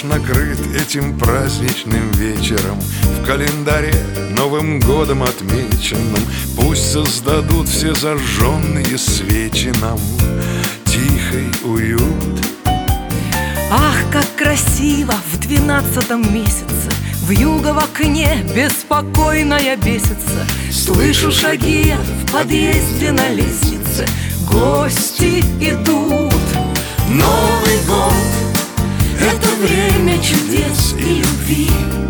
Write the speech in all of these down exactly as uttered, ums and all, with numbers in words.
наш накрыт этим праздничным вечером, в календаре Новым годом отмеченным. Пусть создадут все зажженные свечи нам тихий уют. Ах, как красиво в двенадцатом месяце, вьюга в окне беспокойная бесится. Слышу шаги в подъезде на лестнице, гости идут. Новый год — это время чудес и любви.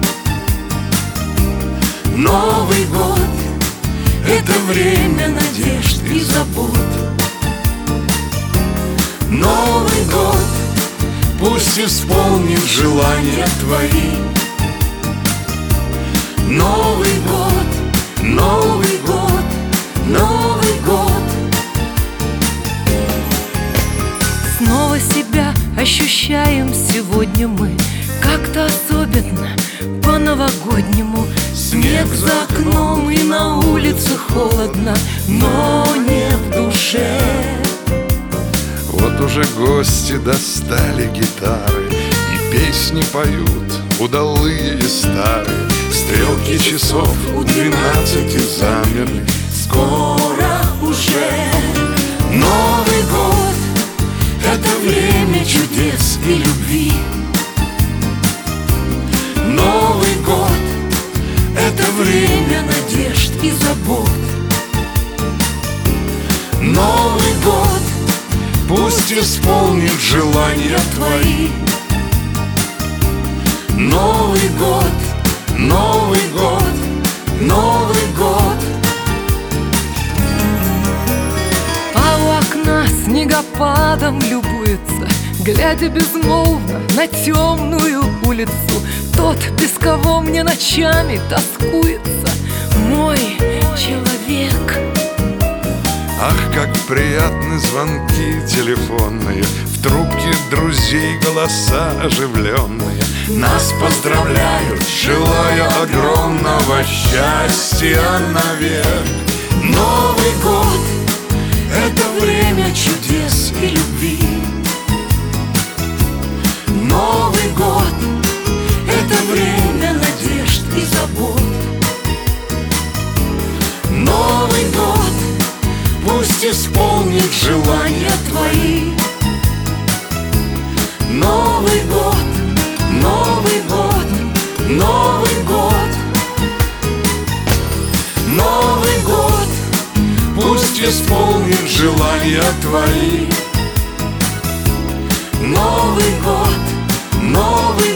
Новый год — это время надежд и забот. Новый год пусть исполнит желания твои. Новый год, Новый год, Новый год. Снова себя ощущаем сегодня мы, как-то особенно по-новогоднему. Снег за окном и на улице холодно, но не в душе. Вот уже гости достали гитары и песни поют, удалые и старые. Стрелки часов у двенадцати замерли. Скоро уже Новый год — это время чудес и любви. Новый год — это время надежд и забот. Новый год пусть исполнит желания твои. Новый год, Новый год, Новый год. А у окна снегопадом любуется, глядя безмолвно на темную улицу. Тот, без кого мне ночами тоскуется, мой человек. Ах, как приятны звонки телефонные, в трубке друзей голоса оживленные. Нас поздравляют, желая огромного счастья навек. Новый год — это время чудес и любви. Новый год — это время надежд и забот. Новый год пусть исполнит желания твои. Новый год, Новый год, Новый год. Новый год пусть исполнит желания твои. Новый год, Новый